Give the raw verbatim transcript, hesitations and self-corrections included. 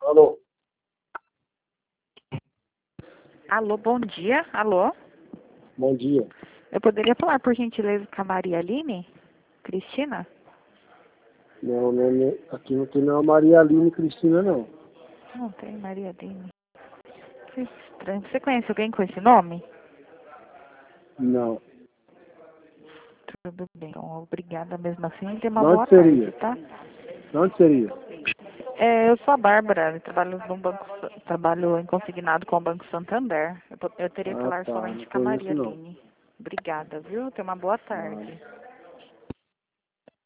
Alô? Alô, bom dia. Alô? Bom dia. Eu poderia falar, por gentileza, com a Maria Aline? Cristina? Não, não, não, aqui não tem não Maria Aline Cristina, não. Não tem Maria Aline. Que estranho. Você conhece alguém com esse nome? Não. Tudo bem. Então, obrigada mesmo assim. Tenha uma De boa onde seria? tarde, tá? De onde seria? É, eu sou a Bárbara. Eu trabalho, no banco, trabalho em consignado com o Banco Santander. Eu, po- eu teria que Ah, falar tá. Não somente com a Maria conheço, não. Aline. Obrigada, viu? Tenha uma boa Ah. tarde.